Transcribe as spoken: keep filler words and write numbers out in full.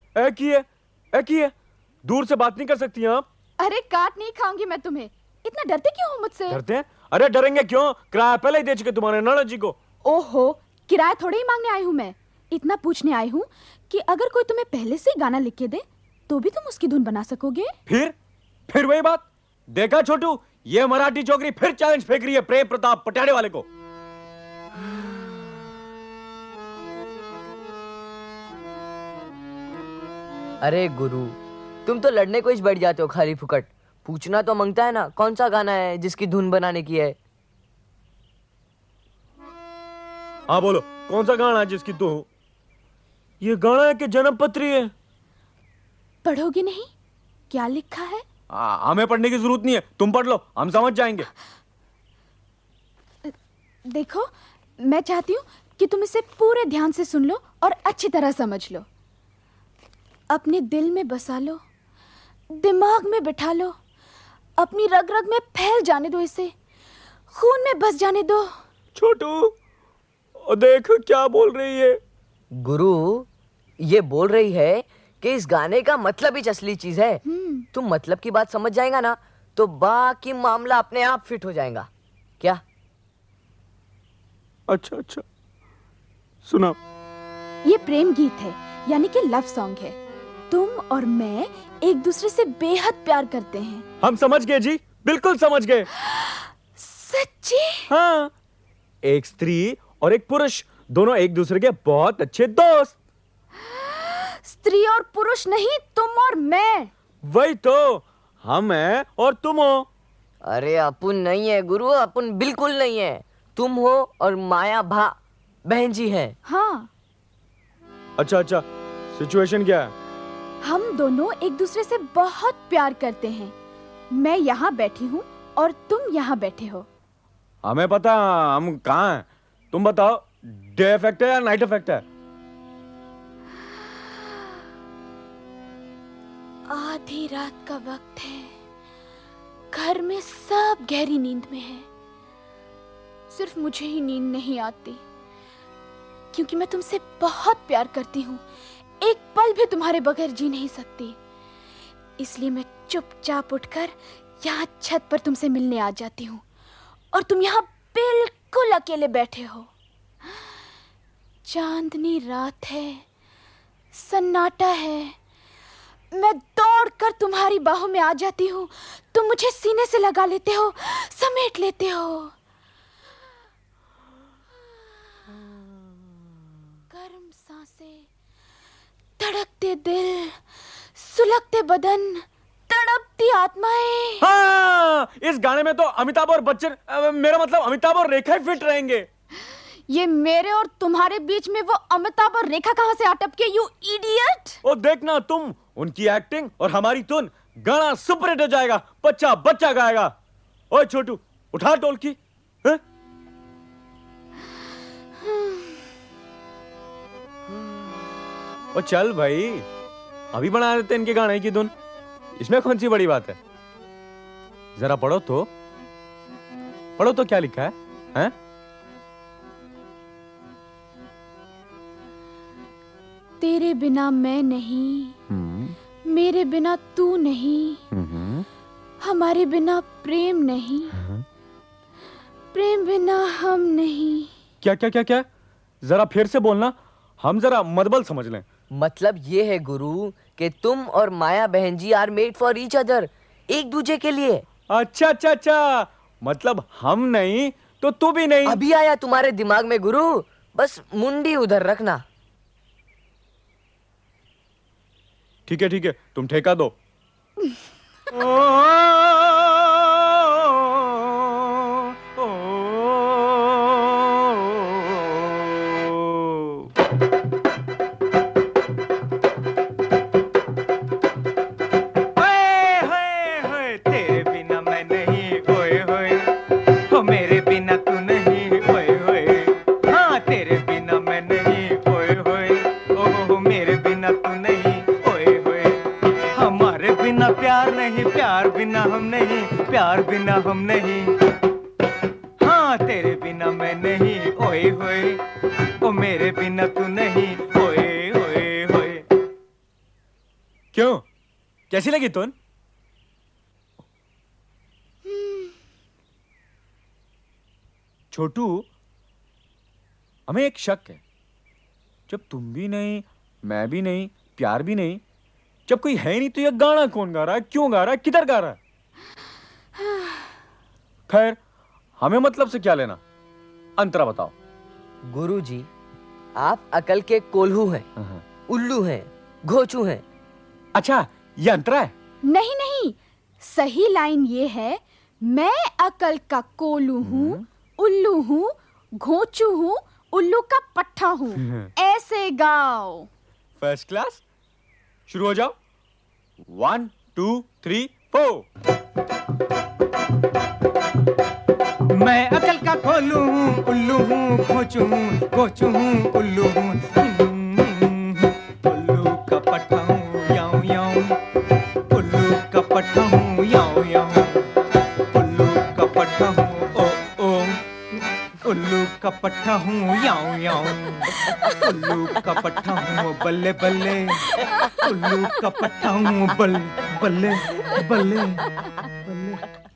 ए की है, ए की है, दूर से बात नहीं कर सकती आप? अरे काट नहीं खाऊंगी मैं तुम्हें, इतना डरते क्यों हो मुझसे? डरते हैं? अरे डरेंगे क्यों, किराया पहले ही दे चुके तुम्हारे ननद जी को। ओहो, किराया थोड़े ही मांगने आई हूँ मैं, इतना पूछने आई हूँ कि अगर कोई तुम्हें पहले से गाना लिख के दे तो भी तुम उसकी धुन बना सकोगे? फिर फिर वही बात, देखा छोटू, ये मराठी छोकरी फिर चैलेंज फेंक रही है प्रेम प्रताप पटियाले वाले को। अरे गुरु, तुम तो लड़ने को ही बैठ जाते हो खाली फुकट। पूछना तो मांगता है ना, कौन सा गाना है जिसकी धुन बनाने की है? हाँ बोलो, कौन सा गाना है जिसकी तू? ये गाना है कि जन्म पत्री है? पढ़ोगे नहीं? क्या लिखा है? आ, हमें पढ़ने की जरूरत नहीं है, तुम पढ़ लो, हम समझ जाएंगे। देखो, मैं चाहती हूँ कि तुम इसे पूरे ध्यान से सुन लो और अच्छी तरह समझ लो। अपने दिल में बसा लो, दिमाग में बिठा लो, अपनी रग रग में फैल जाने दो, इसे खून में बस जाने दो। छोटू, देख क्या बोल रही है। गुरु, ये बोल रही है कि इस गाने का मतलब ही असली चीज है। तुम मतलब की बात समझ जाएगा ना तो बाकी मामला अपने आप फिट हो जाएगा। क्या? अच्छा अच्छा, सुना। ये प्रेम गीत है, यानी कि लव सॉन्ग है। तुम और मैं एक दूसरे से बेहद प्यार करते हैं। हम समझ गए जी, बिल्कुल समझ गए। सच्ची? हाँ, एक स्त्री और एक पुरुष, दोनों एक दूसरे के बहुत अच्छे दोस्त। स्त्री और पुरुष नहीं, तुम और मैं। वही तो, हम हैं और तुम हो। अरे अपुन नहीं है गुरु, अपुन बिल्कुल नहीं है। तुम हो और माया भा बहन जी हैं। हाँ। अच्छा अच्छा, सिचुएशन क्या है? हम दोनों एक दूसरे से बहुत प्यार करते हैं। मैं यहाँ बैठी हूँ और तुम यहाँ बैठे हो। हमें पता हम कहाँ हैं। तुम बताओ, डे इफेक्ट है या नाइट इफेक्ट है? आधी रात का वक्त है, घर में सब गहरी नींद में है। सिर्फ मुझे ही नींद नहीं आती, क्योंकि मैं तुमसे बहुत प्यार करती हूँ। एक पल भी तुम्हारे बगैर जी नहीं सकती। इसलिए मैं चुपचाप उठकर यहाँ छत पर तुमसे मिलने आ जाती हूँ और तुम यहाँ बिल्कुल अकेले बैठे हो। चांदनी रात है, सन्नाटा है। मैं दौड़कर तुम्हारी बाहों में आ जाती हूँ। तुम मुझे सीने से लगा लेते हो, समेट लेते हो। गर्म सांसें, धड़कते दिल, सुलगते बदन, तड़पती आत्माएं। हाँ, इस गाने में तो अमिताभ और बच्चन, मेरा मतलब अमिताभ और रेखा ही फिट रहेंगे। ये मेरे और तुम्हारे बीच में वो अमिताभ और रेखा कहाँ से अटपके, यू इडियट। ओ देखना तुम, उनकी एक्टिंग और हमारी धुन, गाना सुपर हिट हो जाएगा, बच्चा बच्चा गाएगा। ओए छोटू, उठा ढोलकी। हैं? ओ चल भाई, अभी बना देते इनके गाने की धुन, इसमें कौन सी बड़ी बात है। जरा पढ़ो तो, पढ़ो तो क्या लिखा है, हैं? तेरे बिना मैं नहीं, मेरे बिना तू नहीं, हमारे बिना प्रेम नहीं, प्रेम बिना हम नहीं। क्या क्या क्या क्या? जरा फिर से बोलना, हम जरा मदबल समझ लें। मतलब ये है गुरु कि तुम और माया बहन ji are made for each other, एक दूसरे के लिए। अच्छा अच्छा अच्छा, मतलब हम नहीं तो तू भी नहीं। अभी आया तुम्हारे दिमाग में गुरु, बस मुंडी उधर रखना। ठीक है ठीक है, तुम ठेका दो। प्यार बिना हम नहीं, हाँ तेरे बिना मैं नहीं, ओए होए, ओ मेरे बिना तू नहीं, ओए होए होए। क्यों, कैसी लगी तुन? छोटू, हमें एक शक है। जब तुम भी नहीं, मैं भी नहीं, प्यार भी नहीं, जब कोई है नहीं तो ये गाना कौन गा रहा है, क्यों गा रहा है, किधर गा रहा है? खैर, हमें मतलब से क्या लेना, अंतरा बताओ। गुरुजी, आप अकल के कोल्हू हैं, उल्लू हैं, घोचू हैं। अच्छा, ये अंतरा है? नहीं नहीं, सही लाइन ये है, मैं अकल का कोल्हू हूँ, उल्लू हूँ, घोचू हूँ, उल्लू का पट्टा हूँ। ऐसे गाओ। First class. शुरू हो जाओ। One two three four. मैं अकल का कोल्हू हूँ, उल्लू हूँ, घोचू हूँ, घोचू हूँ, उल्लू हूँ, उल्लू का पट्टा हूँ, याऊं याऊं, उल्लू का पट्टा हूँ, याऊं याऊं, उल्लू का पट्टा हूँ, ओ ओ, उल्लू का पट्टा हूँ, याऊं याऊं, उल्लू का पट्टा हूँ, बल्ले बल्ले, उल्लू का पट्टा हूँ, बल्ले बल्ले बल्ले बल्ले।